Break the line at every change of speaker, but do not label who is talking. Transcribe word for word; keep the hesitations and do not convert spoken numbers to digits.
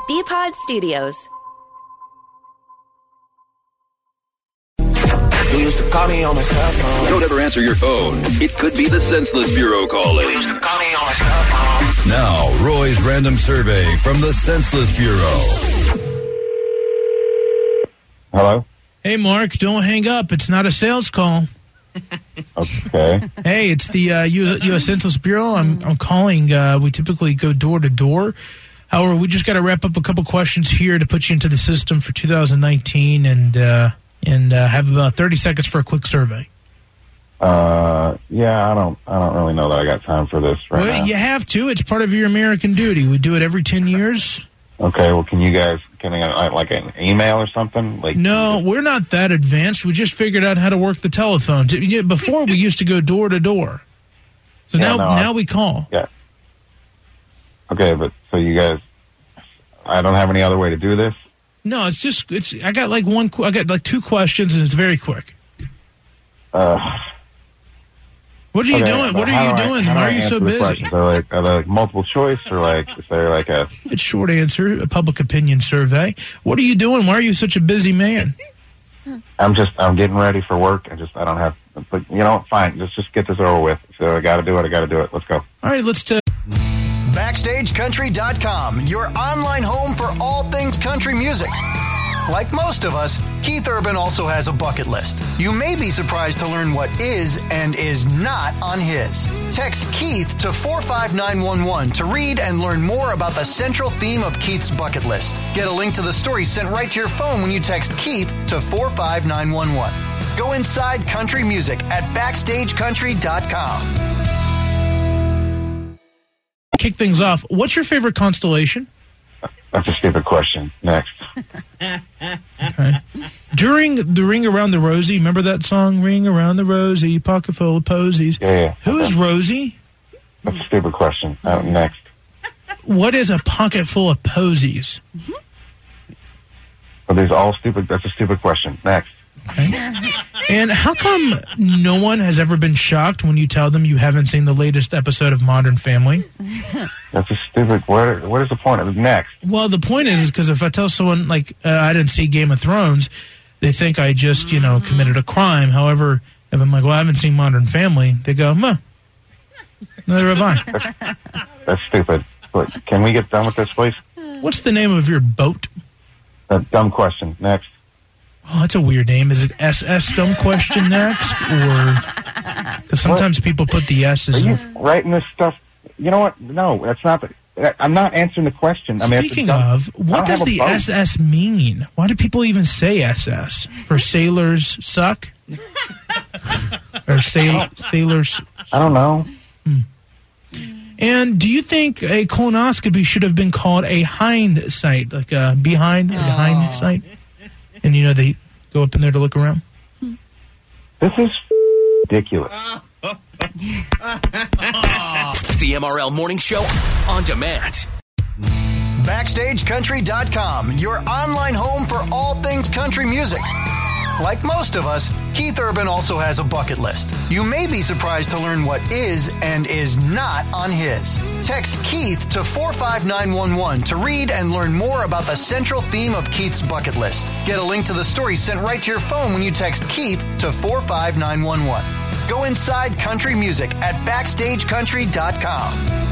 B-Pod Studios.
You used to call me on my cell phone.
Don't ever answer your phone. It could be the Senseless Bureau calling.
You used to call me on my cell phone.
Now, Roy's random survey from the Senseless Bureau.
Hello?
Hey, Mark, don't hang up. It's not a sales call.
Okay.
Hey, it's the uh, U S Census Bureau. I'm, I'm calling. Uh, we typically go door to door. However, we just got to wrap up a couple questions here to put you into the system for two thousand nineteen and uh, and uh, have about thirty seconds for a quick survey.
Uh, yeah, I don't, I don't really know that I got time for this right
well,
now.
You have to. It's part of your American duty. We do it every ten years.
Okay, well, can you guys, can I, uh, like an email or something? Like,
no, we're not that advanced. We just figured out how to work the telephone. Before, we used to go door to door. So
yeah,
now,
no,
now
I,
we call.
Yeah. Okay, but so you guys, I don't have any other way to do this?
No, it's just, it's. I got like one, I got like two questions, and it's very quick.
Uh...
What are you
okay,
doing? What are you
I,
doing?
Why
are you so busy?
Are they, like, are they like multiple choice or like is there like a?
It's short answer, a public opinion survey. What are you doing? Why are you such a busy man?
I'm just I'm getting ready for work. I just I don't have. But you know, fine. Let's just get this over with. So I got to do it. I got to do it. Let's go.
All right, let's. T-
Backstage Country dot com, your online home for all things country music. Like most of us, Keith Urban also has a bucket list. You may be surprised to learn what is and is not on his. Text Keith to four five nine one one to read and learn more about the central theme of Keith's bucket list. Get a link to the story sent right to your phone when you text Keith to four five nine one one. Go inside country music at backstage country dot com.
Kick things off. What's your favorite constellation?
That's a stupid question. Next.
Okay. During the Ring Around the Rosie, remember that song, Ring Around the Rosie, pocket full of posies?
Yeah, yeah.
Who is Rosie?
That's a stupid question. Uh, next.
What is a pocket full of posies?
Well, these all stupid. That's a stupid question. Next.
Okay. And how come no one has ever been shocked when you tell them you haven't seen the latest episode of Modern Family?
That's a stupid. What? What is the point of next?
Well, the point is, is because if I tell someone like uh, I didn't see Game of Thrones, they think I just you know committed a crime. However, if I'm like, well, I haven't seen Modern Family, they go, huh, neither have I.
That's, that's stupid. But can we get done with this, please?
What's the name of your boat?
A dumb question. Next.
Oh, that's a weird name. Is it S S Dumb Question Next? Or because sometimes what? people put the S's
Are you
in.
writing this stuff? You know what? No, that's not the... I'm not answering the question. I mean,
Speaking
dumb,
of, what does the S S mean? Why do people even say S S? For sailors suck? Or sail, sailors...
I don't know.
Hmm. And do you think a colonoscopy should have been called a hindsight? Like a behind, like a hindsight? And, you know, they go up in there to look around?
This is ridiculous.
The M R L Morning Show on demand.
Backstage Country dot com, your online home for all things country music. Like most of us, Keith Urban also has a bucket list. You may be surprised to learn what is and is not on his. Text Keith to four five nine one one to read and learn more about the central theme of Keith's bucket list. Get a link to the story sent right to your phone when you text Keith to four five nine one one. Go inside country music at backstage country dot com.